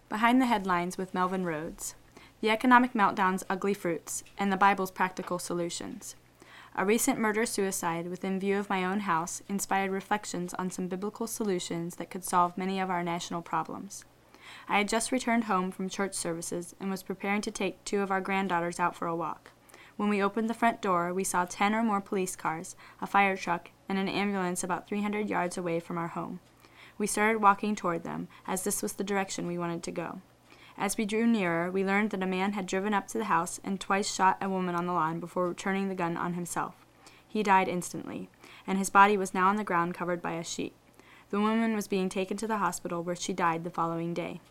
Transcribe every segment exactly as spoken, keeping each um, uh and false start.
Behind the Headlines with Melvin Rhodes, The Economic Meltdown's Ugly Fruits, and the Bible's Practical Solutions. A recent murder-suicide within view of my own house inspired reflections on some biblical solutions that could solve many of our national problems. I had just returned home from church services and was preparing to take two of our granddaughters out for a walk. When we opened the front door, we saw ten or more police cars, a fire truck, and an ambulance about three hundred yards away from our home. We started walking toward them, as this was the direction we wanted to go. As we drew nearer, we learned that a man had driven up to the house and twice shot a woman on the lawn before turning the gun on himself. He died instantly, and his body was now on the ground covered by a sheet. The woman was being taken to the hospital, where she died the following day.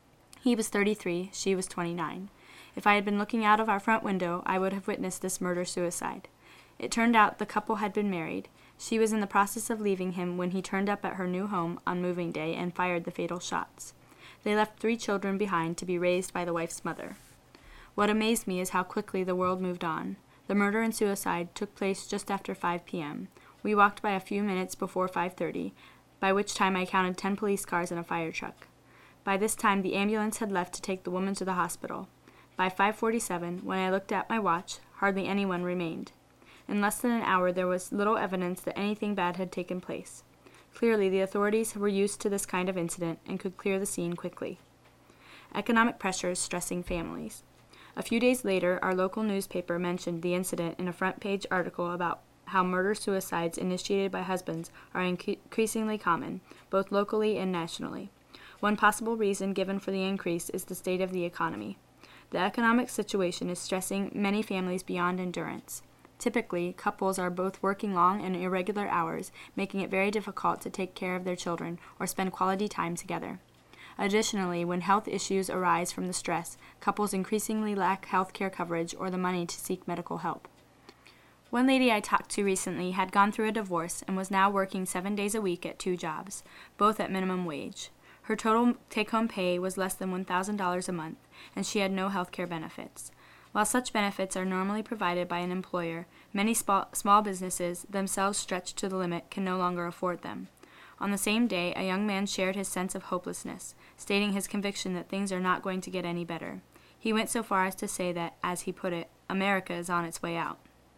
He was thirty-three, she was twenty-nine. If I had been looking out of our front window, I would have witnessed this murder-suicide. It turned out the couple had been married. She was in the process of leaving him when he turned up at her new home on moving day and fired the fatal shots. They left three children behind to be raised by the wife's mother. What amazed me is how quickly the world moved on. The murder and suicide took place just after five p.m. We walked by a few minutes before five thirty, by which time I counted ten police cars and a fire truck. By this time, the ambulance had left to take the woman to the hospital. By five forty-seven, when I looked at my watch, hardly anyone remained. In less than an hour, there was little evidence that anything bad had taken place. Clearly, the authorities were used to this kind of incident and could clear the scene quickly. Economic pressures stressing families. A few days later, our local newspaper mentioned the incident in a front-page article about how murder-suicides initiated by husbands are inc- increasingly common, both locally and nationally. One possible reason given for the increase is the state of the economy. The economic situation is stressing many families beyond endurance. Typically, couples are both working long and irregular hours, making it very difficult to take care of their children or spend quality time together. Additionally, when health issues arise from the stress, couples increasingly lack health care coverage or the money to seek medical help. One lady I talked to recently had gone through a divorce and was now working seven days a week at two jobs, both at minimum wage. Her total take-home pay was less than one thousand dollars a month, and she had no health care benefits. While such benefits are normally provided by an employer, many small, small businesses, themselves stretched to the limit, can no longer afford them. On the same day, a young man shared his sense of hopelessness, stating his conviction that things are not going to get any better. He went so far as to say that, as he put it, America is on its way out.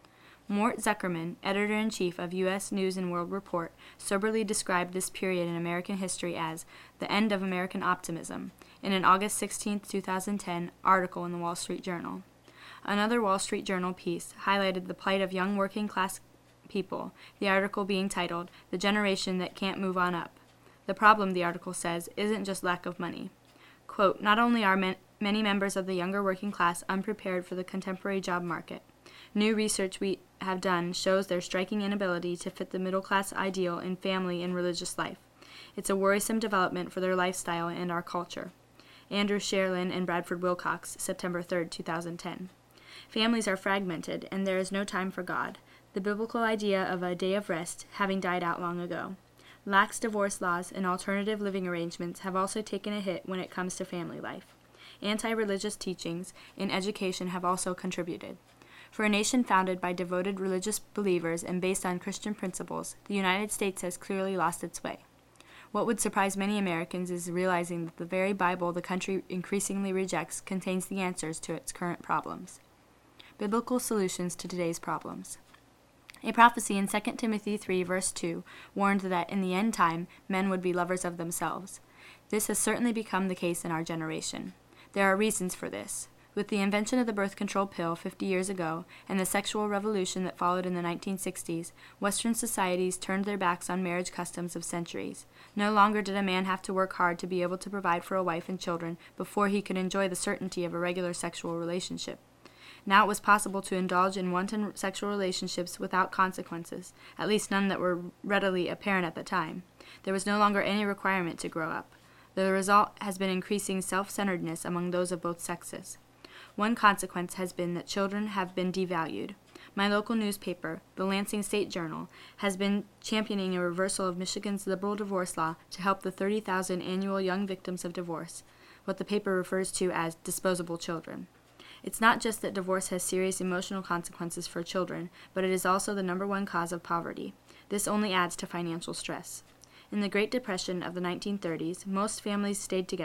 Mort Zuckerman, editor-in-chief of U S News and World Report, soberly described this period in American history as the end of American optimism in an August sixteenth, twenty ten article in the Wall Street Journal. Another Wall Street Journal piece highlighted the plight of young working-class people, the article being titled, "The Generation That Can't Move On Up." The problem, the article says, isn't just lack of money. Quote, not only are man- many members of the younger working class unprepared for the contemporary job market, new research we have done shows their striking inability to fit the middle-class ideal in family and religious life. It's a worrisome development for their lifestyle and our culture. Andrew Sherlin and Bradford Wilcox, September third, twenty ten. Families are fragmented, and there is no time for God, the biblical idea of a day of rest having died out long ago. Lax divorce laws and alternative living arrangements have also taken a hit when it comes to family life. Anti-religious teachings in education have also contributed. For a nation founded by devoted religious believers and based on Christian principles, the United States has clearly lost its way. What would surprise many Americans is realizing that the very Bible the country increasingly rejects contains the answers to its current problems. Biblical solutions to today's problems. A prophecy in Second Timothy three, verse two, warned that in the end time, men would be lovers of themselves. This has certainly become the case in our generation. There are reasons for this. With the invention of the birth control pill fifty years ago and the sexual revolution that followed in the nineteen sixties, Western societies turned their backs on marriage customs of centuries. No longer did a man have to work hard to be able to provide for a wife and children before he could enjoy the certainty of a regular sexual relationship. Now it was possible to indulge in wanton sexual relationships without consequences, at least none that were readily apparent at the time. There was no longer any requirement to grow up. The result has been increasing self-centeredness among those of both sexes. One consequence has been that children have been devalued. My local newspaper, the Lansing State Journal, has been championing a reversal of Michigan's liberal divorce law to help the thirty thousand annual young victims of divorce, what the paper refers to as disposable children. It's not just that divorce has serious emotional consequences for children, but it is also the number one cause of poverty. This only adds to financial stress. In the Great Depression of the nineteen thirties, most families stayed together.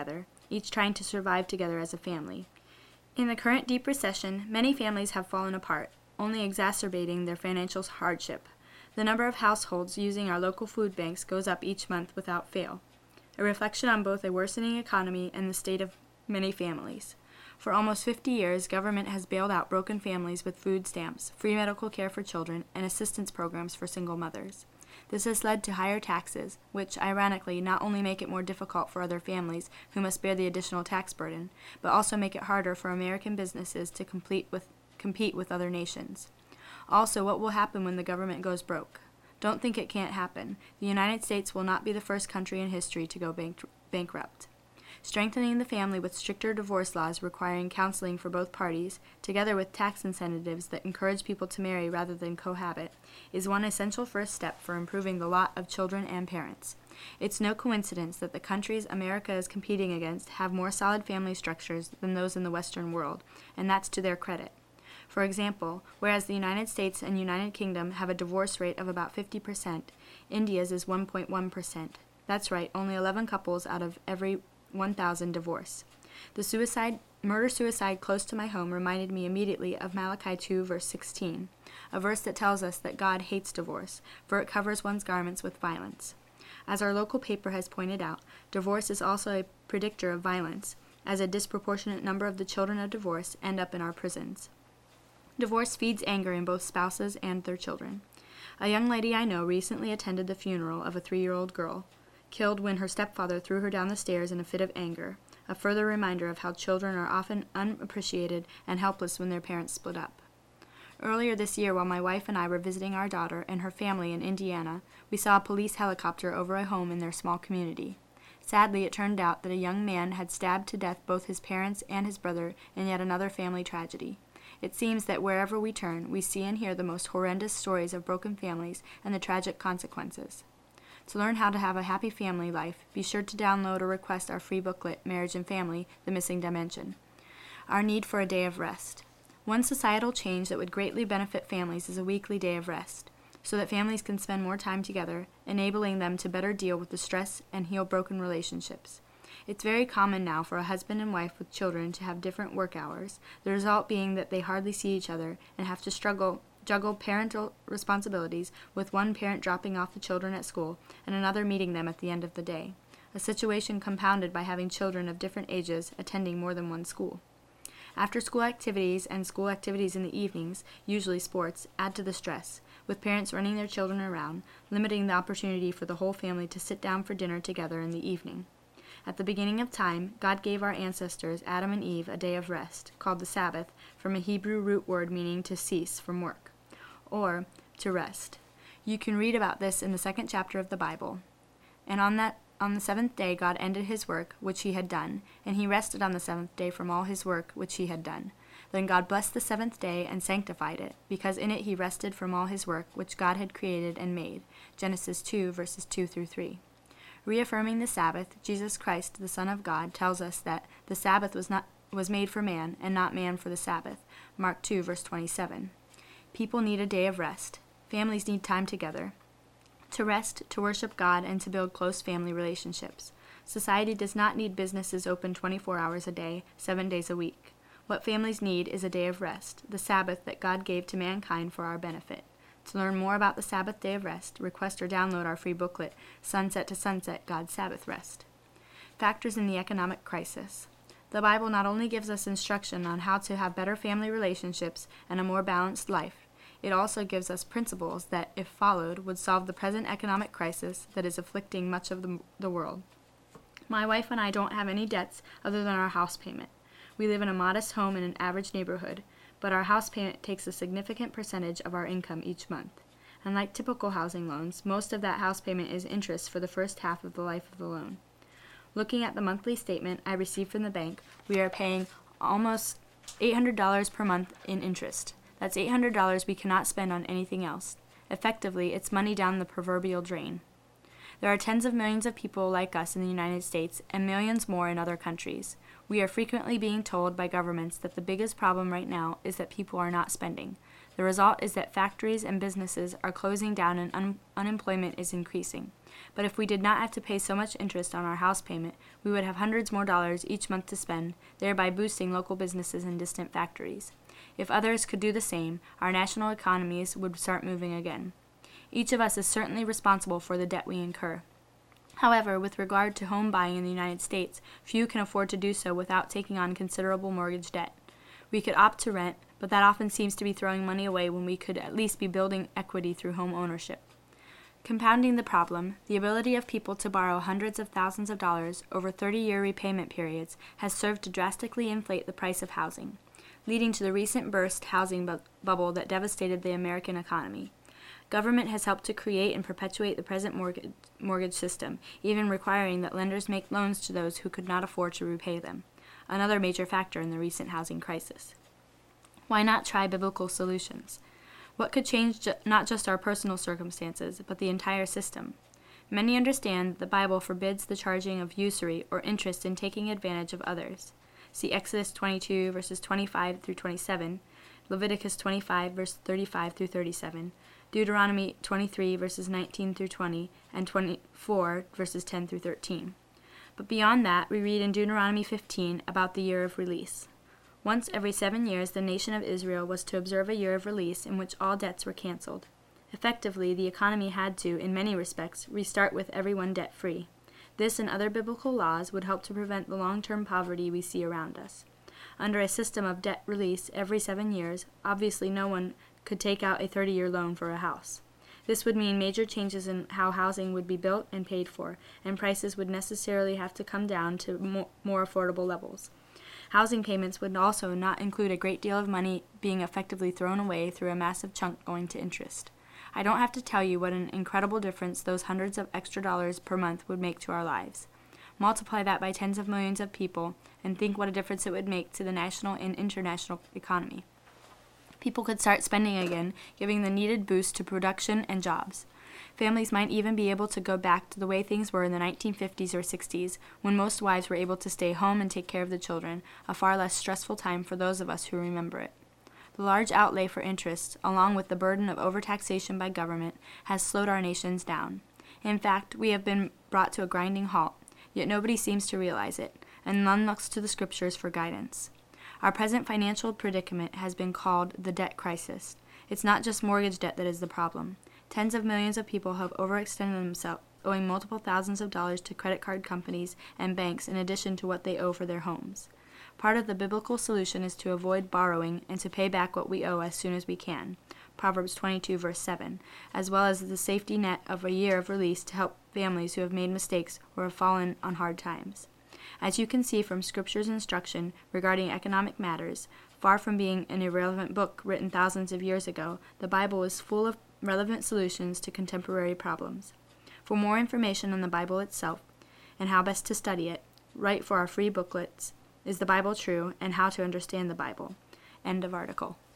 each trying to survive together as a family. In the current deep recession, many families have fallen apart, only exacerbating their financial hardship. The number of households using our local food banks goes up each month without fail, a reflection on both a worsening economy and the state of many families. For almost fifty years, government has bailed out broken families with food stamps, free medical care for children, and assistance programs for single mothers. This has led to higher taxes, which, ironically, not only make it more difficult for other families who must bear the additional tax burden, but also make it harder for American businesses to compete with, compete with other nations. Also, what will happen when the government goes broke? Don't think it can't happen. The United States will not be the first country in history to go bank- bankrupt. Strengthening the family with stricter divorce laws requiring counseling for both parties, together with tax incentives that encourage people to marry rather than cohabit, is one essential first step for improving the lot of children and parents. It's no coincidence that the countries America is competing against have more solid family structures than those in the Western world, and that's to their credit. For example, whereas the United States and United Kingdom have a divorce rate of about fifty percent, India's is one point one percent. That's right, only eleven couples out of every one thousand divorce. The suicide, murder-suicide close to my home reminded me immediately of Malachi two, verse sixteen, a verse that tells us that God hates divorce, for it covers one's garments with violence. As our local paper has pointed out, divorce is also a predictor of violence, as a disproportionate number of the children of divorce end up in our prisons. Divorce feeds anger in both spouses and their children. A young lady I know recently attended the funeral of a three-year-old girl, killed when her stepfather threw her down the stairs in a fit of anger, a further reminder of how children are often unappreciated and helpless when their parents split up. Earlier this year, while my wife and I were visiting our daughter and her family in Indiana, we saw a police helicopter over a home in their small community. Sadly, it turned out that a young man had stabbed to death both his parents and his brother in yet another family tragedy. It seems that wherever we turn, we see and hear the most horrendous stories of broken families and the tragic consequences. To learn how to have a happy family life, be sure to download or request our free booklet, Marriage and Family, The Missing Dimension. Our need for a day of rest. One societal change that would greatly benefit families is a weekly day of rest, so that families can spend more time together, enabling them to better deal with the stress and heal broken relationships. It's very common now for a husband and wife with children to have different work hours, the result being that they hardly see each other and have to struggle juggle parental responsibilities, with one parent dropping off the children at school and another meeting them at the end of the day, a situation compounded by having children of different ages attending more than one school. After-school activities and school activities in the evenings, usually sports, add to the stress, with parents running their children around, limiting the opportunity for the whole family to sit down for dinner together in the evening. At the beginning of time, God gave our ancestors, Adam and Eve, a day of rest, called the Sabbath, from a Hebrew root word meaning to cease from work, or to rest. You can read about this in the second chapter of the Bible. And on that on the seventh day God ended his work which he had done, and he rested on the seventh day from all his work which he had done. Then God blessed the seventh day and sanctified it, because in it he rested from all his work which God had created and made. Genesis two, verses two through three. Reaffirming the Sabbath, Jesus Christ, the Son of God, tells us that the Sabbath was not was made for man, and not man for the Sabbath. Mark two, verse twenty-seven. People need a day of rest. Families need time together. To rest, to worship God, and to build close family relationships. Society does not need businesses open twenty-four hours a day, seven days a week. What families need is a day of rest, the Sabbath that God gave to mankind for our benefit. To learn more about the Sabbath day of rest, request or download our free booklet, Sunset to Sunset, God's Sabbath Rest. Factors in the economic crisis. The Bible not only gives us instruction on how to have better family relationships and a more balanced life, it also gives us principles that, if followed, would solve the present economic crisis that is afflicting much of the, the world. My wife and I don't have any debts other than our house payment. We live in a modest home in an average neighborhood, but our house payment takes a significant percentage of our income each month. Unlike typical housing loans, most of that house payment is interest for the first half of the life of the loan. Looking at the monthly statement I received from the bank, we are paying almost eight hundred dollars per month in interest. That's eight hundred dollars we cannot spend on anything else. Effectively, it's money down the proverbial drain. There are tens of millions of people like us in the United States and millions more in other countries. We are frequently being told by governments that the biggest problem right now is that people are not spending. The result is that factories and businesses are closing down and un- unemployment is increasing. But if we did not have to pay so much interest on our house payment, we would have hundreds more dollars each month to spend, thereby boosting local businesses and distant factories. If others could do the same, our national economies would start moving again. Each of us is certainly responsible for the debt we incur. However, with regard to home buying in the United States, few can afford to do so without taking on considerable mortgage debt. We could opt to rent, but that often seems to be throwing money away when we could at least be building equity through home ownership. Compounding the problem, the ability of people to borrow hundreds of thousands of dollars over thirty-year repayment periods has served to drastically inflate the price of housing, leading to the recent burst housing bu- bubble that devastated the American economy. Government has helped to create and perpetuate the present mortgage, mortgage system, even requiring that lenders make loans to those who could not afford to repay them, another major factor in the recent housing crisis. Why not try biblical solutions? What could change ju- not just our personal circumstances, but the entire system? Many understand that the Bible forbids the charging of usury or interest in taking advantage of others. See Exodus twenty-two, verses twenty-five through twenty-seven, Leviticus twenty-five, verse thirty-five through thirty-seven, Deuteronomy twenty-three, verses nineteen through twenty, and twenty-four, verses ten through thirteen. But beyond that, we read in Deuteronomy fifteen about the year of release. Once every seven years, the nation of Israel was to observe a year of release in which all debts were canceled. Effectively, the economy had to, in many respects, restart with everyone debt-free. This and other biblical laws would help to prevent the long-term poverty we see around us. Under a system of debt release every seven years, obviously no one could take out a thirty-year loan for a house. This would mean major changes in how housing would be built and paid for, and prices would necessarily have to come down to more, more affordable levels. Housing payments would also not include a great deal of money being effectively thrown away through a massive chunk going to interest. I don't have to tell you what an incredible difference those hundreds of extra dollars per month would make to our lives. Multiply that by tens of millions of people, and think what a difference it would make to the national and international economy. People could start spending again, giving the needed boost to production and jobs. Families might even be able to go back to the way things were in the nineteen fifties or sixties, when most wives were able to stay home and take care of the children, a far less stressful time for those of us who remember it. The large outlay for interest, along with the burden of overtaxation by government, has slowed our nations down. In fact, we have been brought to a grinding halt, yet nobody seems to realize it, and none looks to the scriptures for guidance. Our present financial predicament has been called the debt crisis. It's not just mortgage debt that is the problem. Tens of millions of people have overextended themselves, owing multiple thousands of dollars to credit card companies and banks in addition to what they owe for their homes. Part of the biblical solution is to avoid borrowing and to pay back what we owe as soon as we can. Proverbs twenty-two, verse seven, as well as the safety net of a year of release to help families who have made mistakes or have fallen on hard times. As you can see from Scripture's instruction regarding economic matters, far from being an irrelevant book written thousands of years ago, the Bible is full of relevant solutions to contemporary problems. For more information on the Bible itself and how best to study it, write for our free booklets, Is the Bible True? And How to Understand the Bible. End of article.